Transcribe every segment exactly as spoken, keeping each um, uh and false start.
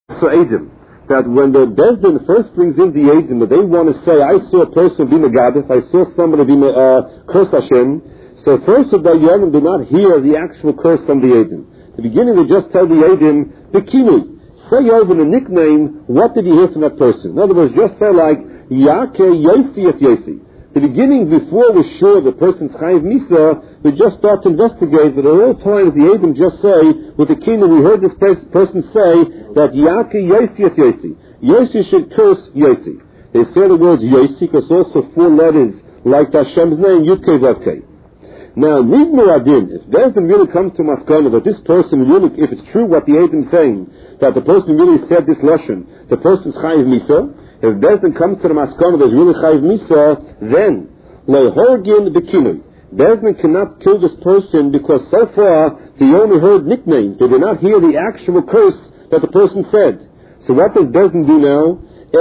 So Eidim, that when the Bezdin first brings in the Eidim, that they want to say, I saw a person be Megadif, I saw somebody be uh, curse Hashem. So first of the Yonim do not hear the actual curse from the Eidim. At the beginning they just tell the Eidim, the Kinui. Say over the nickname, what did you hear from that person? In other words, just say like, Yake Yosi Es Yosi. The beginning, before we're sure the person's Chayiv Misa, we just start to investigate, but at all times the Eidim just say, with the kingdom, we heard this person say that Yaki Yosi is Yosi. Yosi should curse Yosi. They say the words Yosi because also four letters like Hashem's name, Yudke Vavke. Now, Nidmu Adin, if Bezdin really comes to Maskana that this person really, if it's true what the Eidim saying, that the person really said this Lashon, the person's Chayiv Misa, if Bezdin comes to the Maskana there's really Chayiv Misa, then Lehorgin Bekinui. Bezdin cannot kill this person because so far they only heard nicknames. They did not hear the actual curse that the person said. So what does Bezdin do now?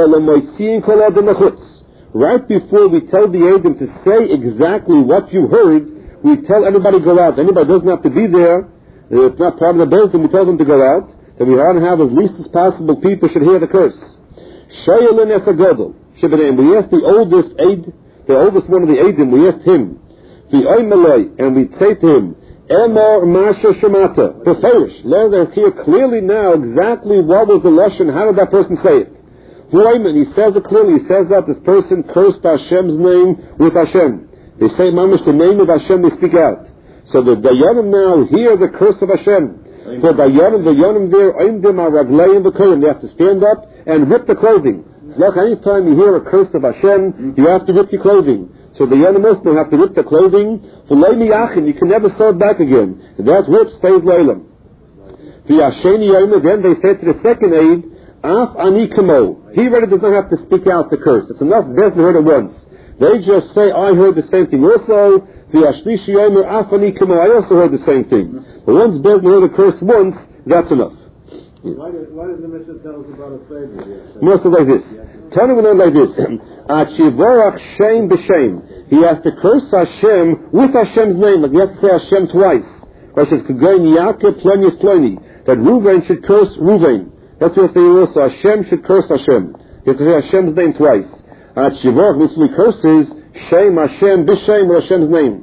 Right before we tell the Eidim to say exactly what you heard, we tell everybody go out. Anybody doesn't have to be there. If it's not part of the Bezdin, we tell them to go out. That we want to have as least as possible people should hear the curse. Shayalin Esagodel. We asked the oldest Eid, the oldest one of the Eidim, we asked him, and we say to him, Emor Masha Shemata, Beferish. Let us hear clearly now exactly what was the Lashon, how did that person say it? He says it clearly, he says that this person cursed Hashem's name with Hashem. They say, Mamish, the name of Hashem, they speak out. So the Dayanim now hear the curse of Hashem. For Dayanim, the Dayanim there, Oimdim Araglayim B'Koyim, they have to stand up and rip the clothing. Look, any time you hear a curse of Hashem, you have to rip your clothing. So the young Muslim have to rip the clothing. For Leimi Yachin, you can never sew it back again. That rip stays Leilam. The Asheni Yom, then they say to the second aid, Af Ani Kamo. He really does not have to speak out the curse. It's enough, Bezdin heard it once. They just say, I heard the same thing. Also, the Ashlishi Yom, Af Ani Kamo, I also heard the same thing. But once Bezdin heard the curse once, that's enough. Why, does, why does the Mishnah tell us about a favor? Most of like this. Tell him like this. Achivorach Shem b'Shem. He has to curse Hashem with Hashem's name. Like he has to say Hashem twice. Right? Says Kagoin Yaakov Plonius Ploni. That Ruvain should curse Ruvain. That's what they also. Hashem should curse Hashem. He has to say Hashem's name twice. Achivorach literally curses Shem Hashem b'Shem with Hashem's name.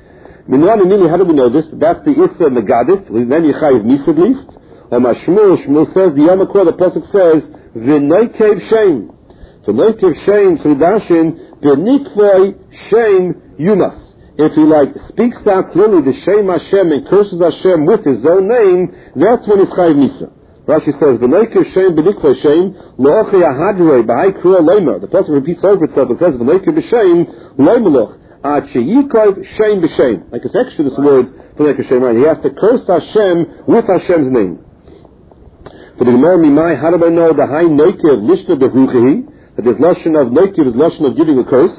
Minwan how do we know this? That's the Issa Megadif. Then you chayiv Misa at least. And Shmuel, Shmuel says, the Yamakor, the Pasuk says, V'noikev Shem. So Noikev Shem, so Dashin, V'nikvoi Shem Yumas. If he like speaks out clearly the Shem Hashem and curses Hashem with his own name, that's when it's Chayiv Misa. Rashi says, V'noikev Shem, V'nikvoi Shem, Lo'ochi Ahadrei, B'hai Krua Leimer. The Pasuk repeats over itself, it says, V'noikev Shem, Leimeloch. Ad Sheyikov Shem B'Shem. Like it's extra this words, V'noikev Shem, right? He has to curse Hashem with Hashem's name. For the Gemara Mimai, how do I know the high Noikiv Lishna Beruchehi, that this Lashon of Noikiv is Lashon of giving a curse?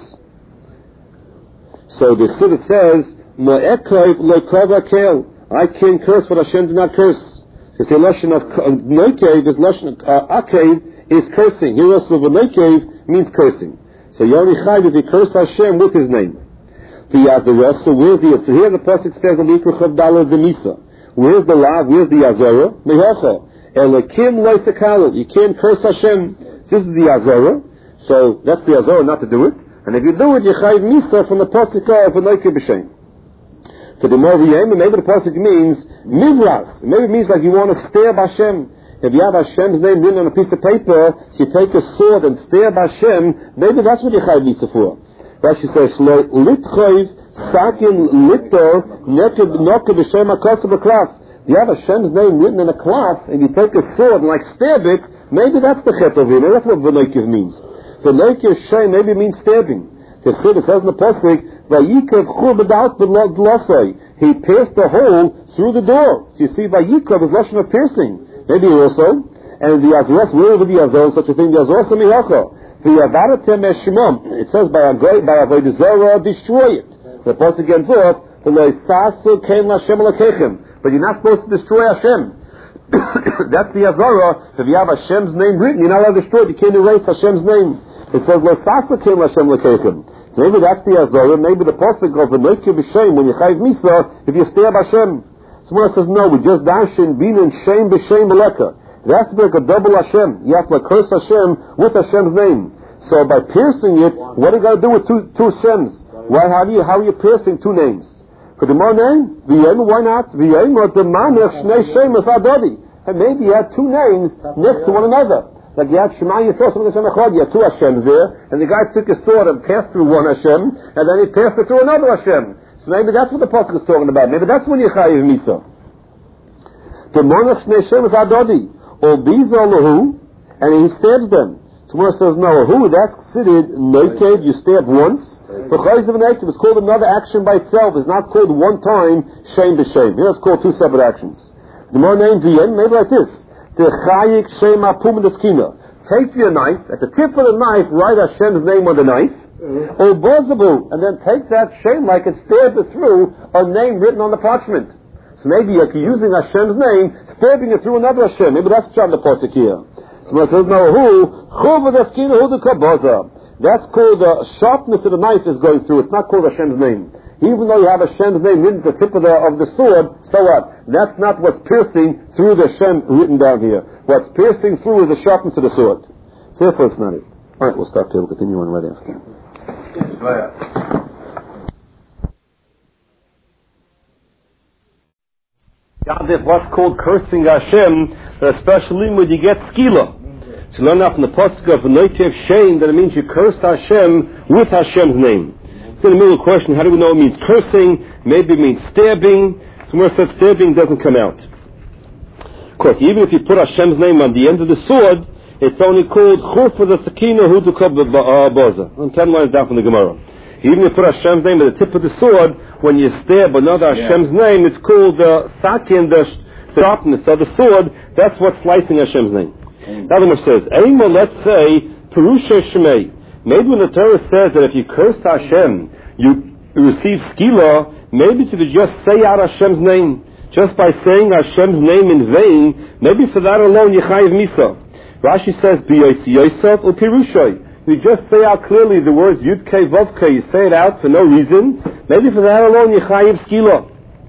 So the Siddur says, Mo'ekov Loikov Akel. I can curse what Hashem did not curse. So the Lashon of Noikiv is Lashon of uh, Akev is cursing. Here also the Noikiv means cursing. So Yoni Chayv if he curse Hashem with his name. The Yazarah, so where's the, so here the Pasuk says on the Ikruchav Dalar the Misa. Where's the Lav? Where's the Yazarah? Mehocha. Elokim loisakalu. You can't curse Hashem. This is the Azorah. So that's the Azorah not to do it. And if you do it, you chayiv misa from the pasuk of V'noikev B'Shem. For the Moviyim, maybe the pasuk means mivras. Maybe it means like you want to stab Hashem. If you have Hashem's name written on a piece of paper, so you take a sword and stab Hashem. Maybe that's what you chayiv misa for. Rashi says, "Lo litchoiv sakin lito neked nokev B'Shem akosav b'klaf." You have Hashem's name written in a cloth, and you take a sword and like stab it, maybe that's the chet of it. Maybe that's what V'noikev means. V'noikev Shem maybe means stabbing. The Scripture says in the Pasuk, Vayikev Chur B'da'at V'losai. He pierced the hole through the door. So you see, Vayikev is Lashon of piercing. Maybe also. And the Azores, where would the Azores, such a thing, the Azores and Mihocha. V'yavaratem Eshimam. It says, by Avodah Zarah, destroy it. The Pasuk again says, V'lo Sasu Kein Lashem L'Kechem. But you're not supposed to destroy Hashem. That's the Azara. If you have Hashem's name written, you're not allowed to destroy it. You can't erase Hashem's name. It says, Lo Sasa Kim Hashem L'Kechem. So maybe that's the Azara. Maybe the Pasuk of V'noikev B'Shem, when you chayiv misa, if you stab Hashem. Someone says, no, we just dash in bin and Shem B'Shem Meleka. It has to be like a double Hashem. You have to like curse Hashem with Hashem's name. So by piercing it, what do you got to do with two two Hashems? Why? How do you how are you piercing two names? For the more name, v'yem, why not? V'yem or the manach shnei shemas adodi. And maybe you had two names next to one another. Like you had Shema Yisrael, you had two Hashems there, and the guy took his sword and passed through one Hashem, and then he passed it through another Hashem. So maybe that's what the pasuk is talking about. Maybe that's when you chayiv misa. The manach shnei shemas adodi. Or biza lahu, and he stabs them. So when it says no, who? That's considered noikev. You stab once. For chayiv of an it's called another action by itself. It's not called one time shame b'shame. Here it's called two separate actions. The more name v'yen, maybe like this: the chayik shem apum deskina. Take your knife at the tip of the knife, write Hashem's name on the knife. Or bozabu, and then take that shame like and stab it through a name written on the parchment. So maybe you're using Hashem's name, stabbing it through another Hashem. Maybe that's John the Pasuk here. So it says, no, who? Chuva deskina hu dekabaza. That's called the sharpness of the knife is going through. It's not called Hashem's name. Even though you have Hashem's name written at the tip of the, of the sword, so what? That's not what's piercing through the Hashem written down here. What's piercing through is the sharpness of the sword. So therefore it's not it. Alright, we'll stop here. We'll continue on right after. Yadif, what's called cursing Hashem, especially when you get skila. So learn out from the pasuk of Noitev Shame that it means you curse Hashem with Hashem's name. Then the middle question, how do we know it means cursing? Maybe it means stabbing. Somewhere it says stabbing doesn't come out. Of course, even if you put Hashem's name on the end of the sword, it's only called Chur for the Sakina Hu Boza. On ten lines down from the Gemara. Even if you put Hashem's name at the tip of the sword, when you stab another Hashem's yeah. name, it's called the Sakin, the sharpness of the sword. That's what's slicing Hashem's name. Mm. The other one says, Eima, let's say, Perusha Shemei. Maybe when the Torah says that if you curse Hashem, you receive skila, maybe to just say out Hashem's name. Just by saying Hashem's name in vain, maybe for that alone you chayiv misa. Rashi says, B'yosi Yosef or Perushay. You just say out clearly the words Yud Kei Vav Kei. You say it out for no reason. Maybe for that alone you chayiv skila.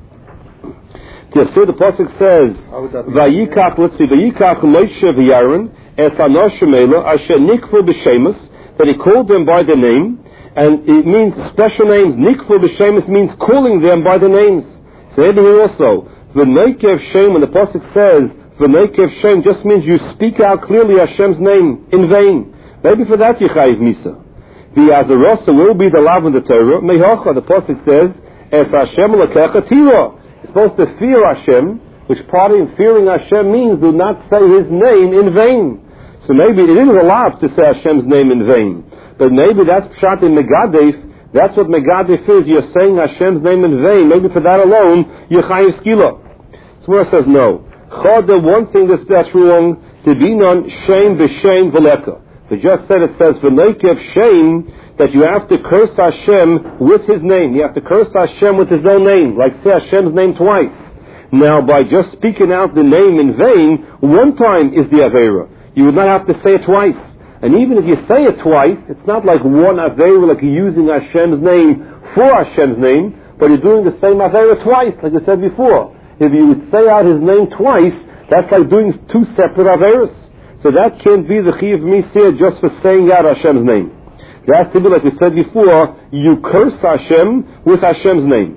The pasuk says, Vayikach, let's see, Vayikach Moshe v'Aaron es Anosh Shemela Asher Nikvu b'Shemus, that he called them by their name, and it means special names. Nikvu b'Shemus means calling them by the names. So maybe here also, V'Noikev Shem, when the pasuk says V'Noikev Shem, just means you speak out clearly Hashem's name in vain. Maybe for that you chayiv misa. V'Azarosa will be the lav in the Torah. Mehocha, the pasuk says, es Hashem lekecha tira. Supposed to fear Hashem, which part of fearing Hashem means do not say His name in vain. So maybe it is allowed to say Hashem's name in vain, but maybe that's pshat in Megadef. That's what Megadef is. You're saying Hashem's name in vain. Maybe for that alone you're chayiv skila. So where it says no. Chada, one thing that's that's wrong. To be non shame b'shame v'leka. We just said it says v'leikev shame, that you have to curse Hashem with His name. You have to curse Hashem with His own name, like say Hashem's name twice. Now, by just speaking out the name in vain, one time is the Aveira. You would not have to say it twice. And even if you say it twice, it's not like one Aveira, like you're using Hashem's name for Hashem's name, but you're doing the same Aveira twice, like I said before. If you would say out His name twice, that's like doing two separate Aveiras. So that can't be the Chiyav Misir just for saying out Hashem's name. That's to be, like we said before, you curse Hashem with Hashem's name.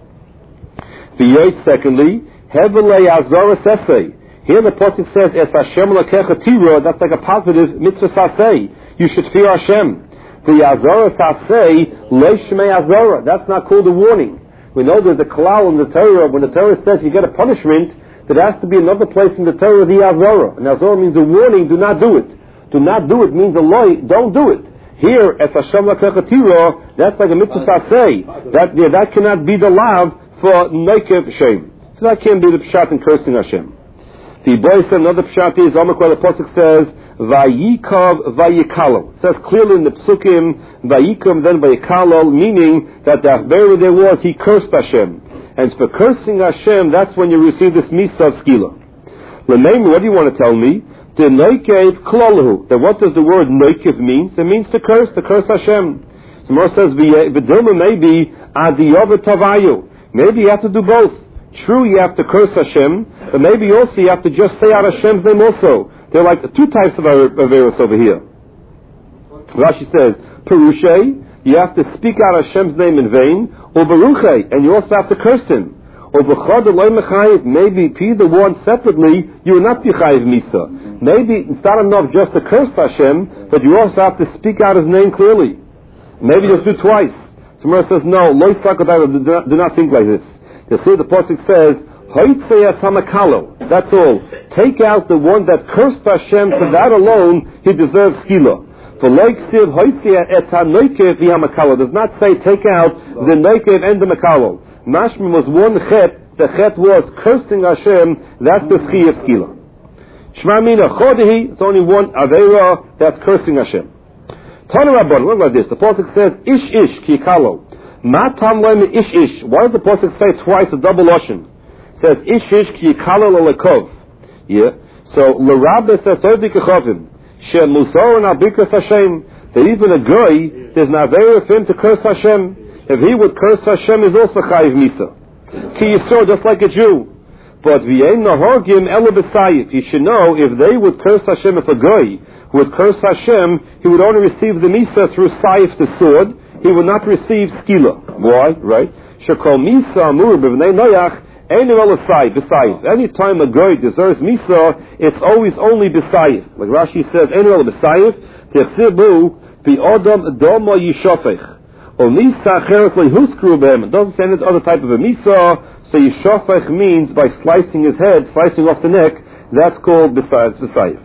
V'yoyt, secondly, Hevelei Azara Sesei. Here the pasuk says, Es Hashem lekecha tira, that's like a positive mitzvah sasei. You should fear Hashem. The Azara Sasei, Leishmei Azara. That's not called a warning. We know there's a klal in the Torah, when the Torah says you get a punishment, there has to be another place in the Torah, the Azara. And Azara means a warning, do not do it. Do not do it means a lie, don't do it. Here, as Hashem lekecha tira, that's like a mitzvah sasei. That, yeah, that cannot be the lav for neikev shem. So that can't be the pshat in cursing Hashem. The boy said another pshat is, Omakwa, the pasuk says, Vayikav Vayikalo. It says clearly in the psukim, Vayikav then Vayikalo, meaning that the Achberi there was, he cursed Hashem. And for cursing Hashem, that's when you receive this misa of skila. L'meim, what do you want to tell me? The noikev klolahu. Then what does the word noikev mean? It means to curse, to curse Hashem. The Gemara says, V'dilma maybe adiyov tavayu. Maybe you have to do both. true, you have to curse Hashem, but maybe also you have to just say out Hashem's name also. There are like two types of Averos over here. Rashi says, Perushay, you have to speak out Hashem's name in vain, or Baruchay, and you also have to curse him. Or B'chad Eloi Mechayiv, maybe if you the one separately, you will not be Chayiv Misa. Maybe it's not enough just to curse Hashem, but you also have to speak out His name clearly. Maybe just do twice. Somewhere says, no, Loi Sakadai, do not, do not think like this. You see, the Pasuk says, Hoitzeyas HaMakalo. That's all. Take out the one that cursed Hashem, for that alone, he deserves Skila. For like Siv Hoitzeyas Et HaNoikev ViHaMakalo. Does not say take out the Noikev and the Makalo. Mashma was one chet, the chet was cursing Hashem, that's the Schi of Skila. Shma Mina Chodehi, it's only one Aveira, that's cursing Hashem. Tana Rabban, look like this, the Pasuk says, Ish Ish Ki Kalo. Matam Leme Ish Ish. Why does the Pasuk say twice a double Lashon? It says, Ish Ish Ki Kalo L'Lekov. Yeah. So, L'Rabbe says, Todi Kechovim. She Musor and Abikas Hashem. That even a guy, there's an Aveira for him to curse Hashem. If he would curse Hashem, is also Chayiv Misa. Ki Yisor, just like a Jew. But V'yein Nahorgim Ela B'Sayif. You should know, if they would curse Hashem, if a guy would curse Hashem, he would only receive the Misa through Sayif, the sword. He would not receive Skila. Why? Right? Shekol Misa Amur B'Vnei Noyach Ein Ela B'Sayif. Any time a guy deserves Misa, it's always only B'Sayif. Like Rashi says, Ein Ela B'Sayif, Tehsibu B'Odam Doma Yishofech. Or Misa Cheres Lehuskru B'Hem. It doesn't say any other type of a Misa, so Yishofech means by slicing his head, slicing off the neck, that's called B'Sayif.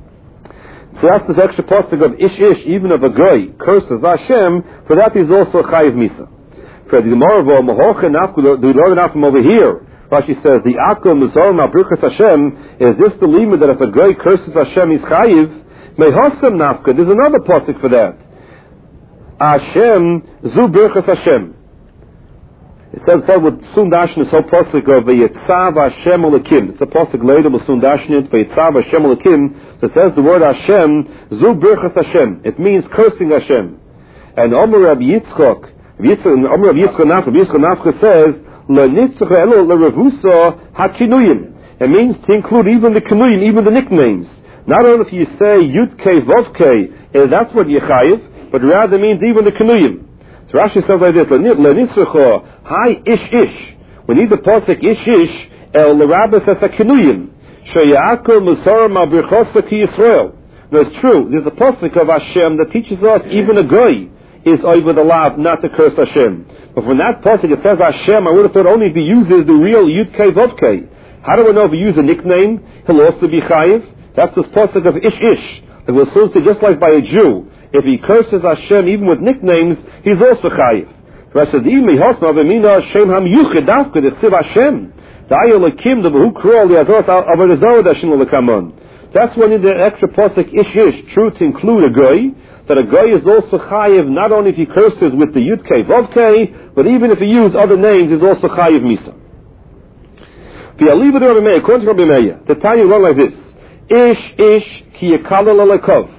So that's this extra pasuk of Ish Ish, even if a guy curses Hashem, for that he's also Chayiv Misa. For the Gemara of Mahoche Nafku, the Lord from over here, Rashi says, the Akko Mizor Ma'Bruchas Hashem, is this the limit that if a guy curses Hashem, he's Chayiv? Mehosem Nafka, there's another pasuk for that. Hashem, Zu Birchas Hashem. It says that with Sundashn is so pasuk of Yitzav Hashem Olakim. It's a pasuk later with Sundashn, but Yitzav Hashem Olakim. So it says the word Hashem, Zu Birchas Hashem. It means cursing Hashem. And Omer Rabbi Yitzchok, Omer Rabbi Yitzchok Nafka, Rabbi Yitzchok Nafka says, Le Nitzchok Elo Le Revusa HaKinuyim. It means to include even the Kinuyim, even the nicknames. Not only if you say Yud Kei Vov Kei, that's what Yechayiv, but rather means even the Kinuyim. So Rashi says like this, L'nitzrecho, hi ish ish. We need the pasuk ish ish, el l'rabbe says a Kinuyim. Sheyakol musar ma'birchosa ki Yisrael. Now it's true, there's a pasuk of Hashem that teaches us even a goy is over the lav not to curse Hashem. But from that pasuk it says Hashem, I would have thought only if he uses the real Yud Kei Vov Kei. How do we know if he uses a nickname, he'll also be chayiv? That's this pasuk of ish ish. It was supposed to just like by a Jew. If he curses Hashem even with nicknames, he's also chayiv. That's the Shem Ham Yuchid Dafka, the Siv Hashem. The Ayolakim, the Bahu Krol, the Azot, Avarizor, the Shin Lekaman. That's when in the extra pasuk ish ish, true to include a goy, that a goy is also chayiv, not only if he curses with the Yud Kei Vov Kei, but even if he uses other names, he's also chayiv Misa. According to Rabbi Meir, the Tanya run like this: Ish ish ki yakalel alekov.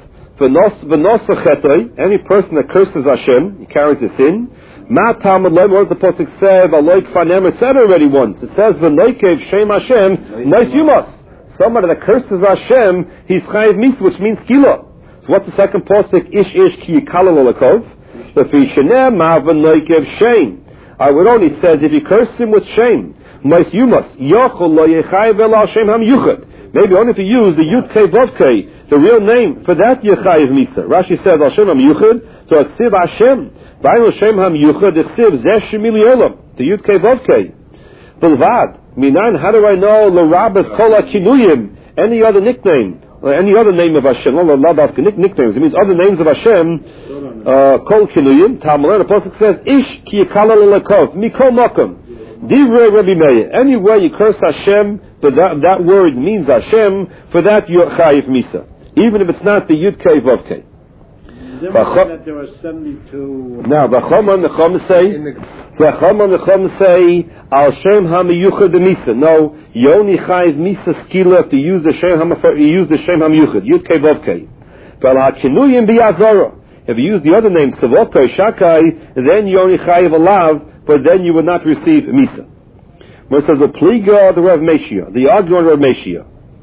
Any person that curses Hashem, he carries a sin. Ma Talmud Lem, what does the pasuk say? V'loik fanem, it said already once. It says v'noikev shem Hashem, nice you must. Somebody that curses Hashem, he's chayiv misa, which means skila. So what's the second pasuk? Ish ish ki yikalel olakov. V'fi shenem ma v'noikev shem. I would only says if you curse him with shame, nice you must. Yochol lo yechayiv el Hashem ham yuchad. Maybe only if you use the Yud Kei Vov Kei, the real name, for that Yechayiv Misa. Rashi says, Hashem Ham Yuchad, so Aksiv Hashem, Vainu Hashem Ham Yuchad, Aksiv Zeh Shemili Olam, the Yud Kei Vov Kei. Bilvad, Minan, how do I know, L'Rabbas Kol HaKinuyim, any other nickname, or any other name of Hashem, not about nicknames, it means other names of Hashem, uh, Kol Kinuyim, Talmud, the Pasuk says, Ish Ki Yikalel Lekov, Mikol Mokum. Divrei Rabbi Meir. Anywhere you curse Hashem, but that, that word means Hashem, for that you're chayiv misa. Even if it's not the Yud Kei Vov Kei. That there were seventy-two. Now, V'choman the Chom say, V'choman the Chom say, Al Shem HaMiyuchad Misa. No, you only chayiv misa skila if you use the Shem HaMiyuchad, you use the Shem HaMiyuchad, Yud Kei Vov Kei. V'al HaKinuyim B'Yazara. If you use the other name, Savokai, Shakai, then you only chayiv alav, but then you would not receive Misa. Where it says the pliga, the Rav Meshia, the argument of Rav Meshia.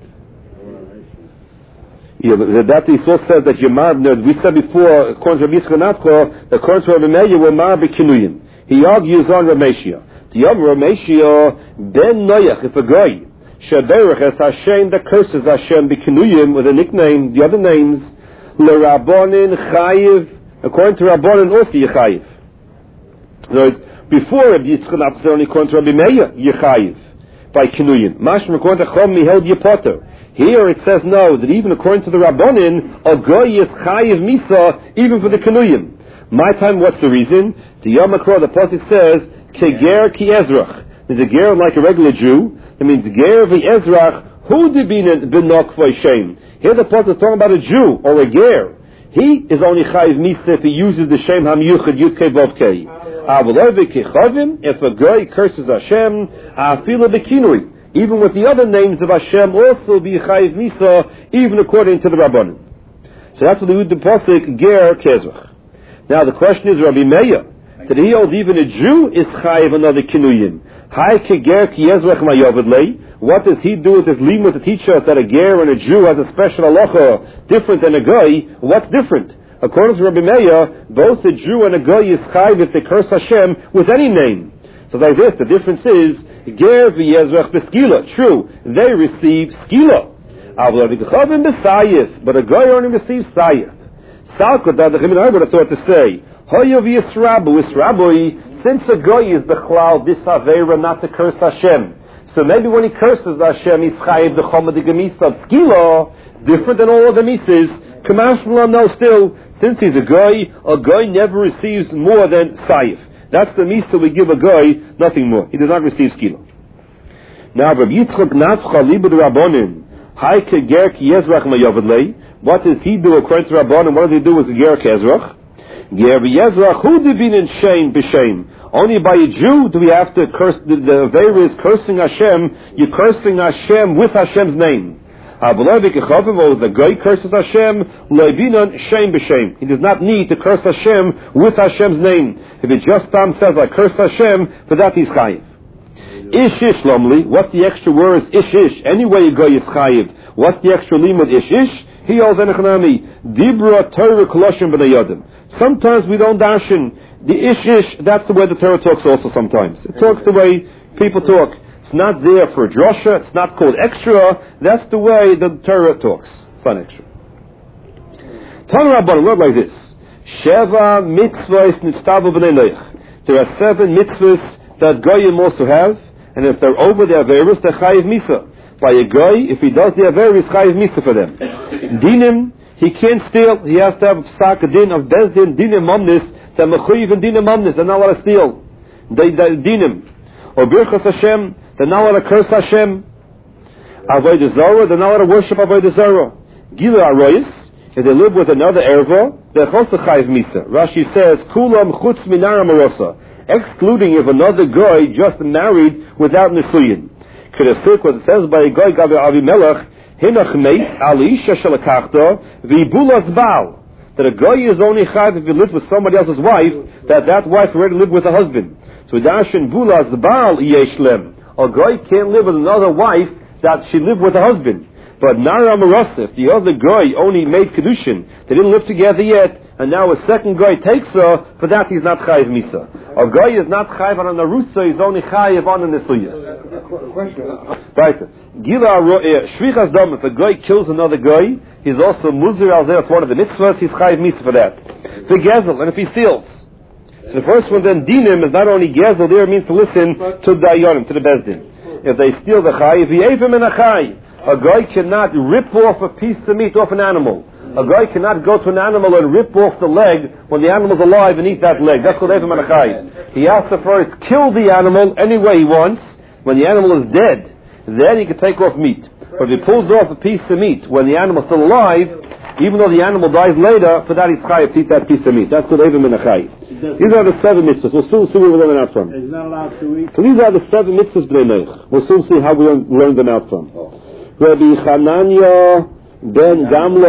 Yeah, that he still says that Yamar, we said before, according to Rabbi Yitzchak, the according to Rav Meir, were Mar B'Kinuyim. He argues on Rav Meshia. The Yom Rav Meshia, Ben Noyach, if a guy, Shaberach as Hashem that curses Hashem B'Kinuyim with a nickname, the other names, LeRabbonin Chayiv, according to Rabbonin also Yechayiv. In other words, before Rabbi Yitzchak, only according to Rabbi Meir, Yechayiv, by Kinuyim. Mashma, according to Chom, he held Yepoter. Here it says no, that even according to the Rabbonin, a goy is chayiv misa, even for the Kinuyim. My time, what's the reason? The Yom HaKro, the Pasuk says, Keger ki Ezrach. There's a ger like a regular Jew. It means ger vi Ezrach, who did be benok for Shem. Here the Pasuk is talking about a Jew, or a ger. He is only chayiv misa if he uses the Shem HaMiyuchad Yud Kei Vav Kei. Avalove ki chavim, if a goy curses Hashem, afila bekinui. Even with the other names of Hashem, also be chayiv misa, even according to the Rabbanim. So that's what the the pasuk ger kezrach. Now the question is, Rabbi Meir, did he hold even a Jew is chayiv another kinuyim? Hai ke ger kezrach mayovad lei. What does he do with his limud to teach us that a ger and a Jew has a special halacha different than a guy? What's different? According to Rabbi Meir, both a Jew and a guy is chayiv if they curse Hashem with any name. So like this, the difference is ger v'yezrach b'skila. True, they receive skila. But a guy only receives sayif. Salkot that the Chemin Harba would have thought to say, Hoyo v'yisrabu, Yisrabui, since a guy is b'chlal this avera not to curse Hashem. So maybe when he curses Hashem, he's chayiv the choma de gemisa of skila, different than all other mises. Kamash no, still, since he's a guy, a guy never receives more than sayif. That's the misa we give a guy, nothing more. He does not receive skila. Now, Rabbi Yitzchak Nafcha Libud Rabbonim, Hai ke ger ki Yezrach mayovad lei. What does he do according to Rabbonim? What does he do with ger kezrach? Ger v'Yezrach hu divin in shame b'shame. Only by a Jew do we have to curse. The, the Aveira is cursing Hashem. You're cursing Hashem with Hashem's name. The guy curses Hashem, shame b'shame. He does not need to curse Hashem with Hashem's name. If it just Tam says, I curse Hashem, for that he's chayiv. Ish ish lomli, what's the extra words? Ish ish, anyway a guy is chayiv. What's the extra limud? Ish ish, he holds enechanami. Dibra Torah koloshim b'nayadim. Sometimes we don't dashin. The ish ish, that's the way the Torah talks also sometimes. It talks the way people talk. It's not there for a drosha, it's not called extra, that's the way the Torah talks. It's not extra. Tana Rabban, word like this. Sheva mitzvahs nitztavu b'nei leich. There are seven mitzvahs that goyim also have, and if they're over the averis, they're chayiv misa. By a goy, if he does the averis, chayiv misa for them. Dinim, he can't steal, he has to have psak din of bezdin, dinim mamnis, they're mechuyiv and dinim mamnis, they're not allowed to steal. They, they dinim. Or birchas Hashem, they're not allowed to curse Hashem. Avodah Zarah, they're not allowed to worship Avodah Zarah. Gila Aroyis, if they live with another erva, they're also chayiv misa. Rashi says, Kulam chutz minara marosa, excluding if another guy just married without nisuyin. Kedefik, what it says by a guy, Gavi Avimelech, Hinach meit al isha shalakachta, v'bulas baal. That a guy is only chayiv if he lives with somebody else's wife, that that wife already lived with a husband. So dashin bulas baal yeshlem. A guy can't live with another wife that she lived with a husband. But Nara Marasif, the other guy only made Kedushin. They didn't live together yet, and now a second guy takes her, for that he's not Chayiv Misa. A guy is not Chayiv on a Narusa, he's only Chayiv on a Nesuya. Right. Gila Shvichas Dom, if a guy kills another guy, he's also Muzir al Zeh, it's one of the mitzvahs, he's Chayiv Misa for that. The Gezel, and if he steals. So the first one then, Dinim, is not only Gezel, there means to listen to Dayanim, to the Bezdin. If they steal the Chayiv, V'yevim and a Chayiv. A guy cannot rip off a piece of meat off an animal. A guy cannot go to an animal and rip off the leg when the animal's alive and eat that leg. That's called Eivim and a Chayiv. He has to first kill the animal any way he wants. When the animal is dead, then he can take off meat. But if he pulls off a piece of meat when the animal's still alive, even though the animal dies later, for that he's chayiv to eat that piece of meat. That's called Eivim and a Chayiv. These are the seven mitzvahs. We'll soon see where we learn them out from. He's not allowed to eat. So these are the seven mitzvahs b'nei Noach. We'll soon see how we learn them out from. Rabbi Chananya ben Gamla